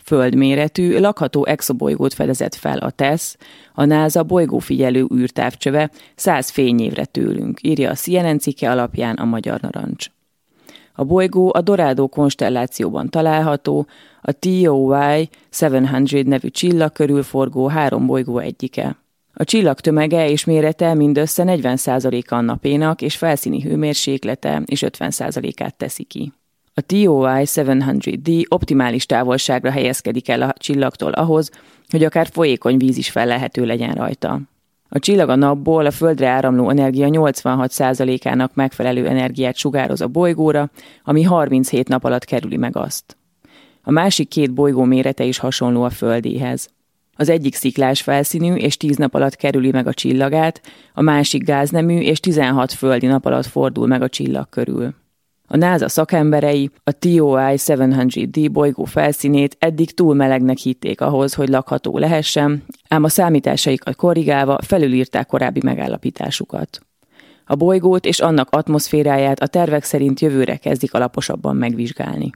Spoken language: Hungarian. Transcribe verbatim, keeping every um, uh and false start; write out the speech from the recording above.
Földméretű, lakható exobolygót fedezett fel a TESS, a NASA bolygófigyelő űrtávcsöve száz fényévre tőlünk, írja a C N N cikke alapján a Magyar Narancs. A bolygó a Dorado konstellációban található, a T O Y hétszáz nevű csillag körül forgó három bolygó egyike. A csillag tömege és mérete mindössze negyven százaléka a napénak, és felszíni hőmérséklete is ötven százalékát teszi ki. A T O Y hétszáz D optimális távolságra helyezkedik el a csillagtól ahhoz, hogy akár folyékony víz is fellelhető legyen rajta. A csillag a napból a Földre áramló energia nyolcvanhat százalékának megfelelő energiát sugároz a bolygóra, ami harminchét nap alatt kerüli meg azt. A másik két bolygó mérete is hasonló a Földéhez. Az egyik sziklás felszínű és tíz nap alatt kerüli meg a csillagát, a másik gáznemű és tizenhat földi nap alatt fordul meg a csillag körül. A NASA szakemberei a T O Y hétszáz D bolygó felszínét eddig túl melegnek hitték ahhoz, hogy lakható lehessen, ám a számításaikat korrigálva felülírták korábbi megállapításukat. A bolygót és annak atmoszféráját a tervek szerint jövőre kezdik alaposabban megvizsgálni.